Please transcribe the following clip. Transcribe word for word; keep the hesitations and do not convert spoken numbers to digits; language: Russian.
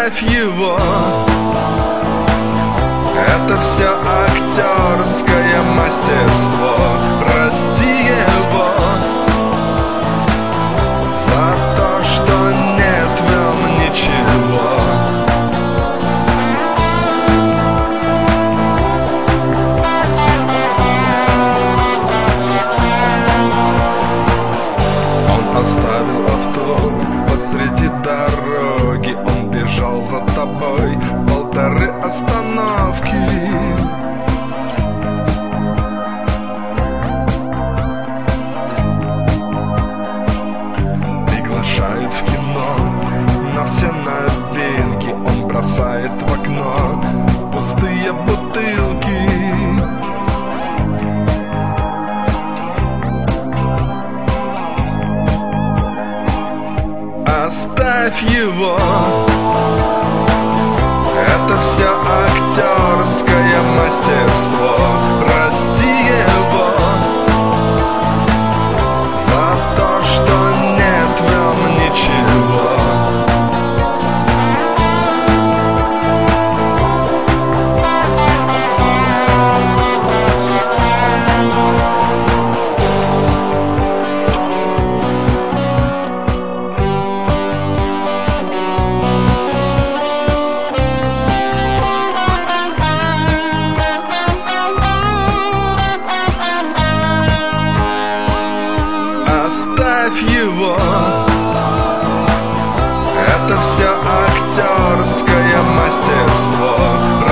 Оставь его. Это все актерское мастерство. Прости его за то, что нет в нем ничего. Он оставил авто посреди дороги. Он бежал за тобой полторы остановки. Приглашает в кино на все новинки. Он бросает в окно пустые бутылки. Оставь его. Это все актерское мастерство. Прости его за то, что нет в нем ничего. Оставь его. Это все актерское мастерство.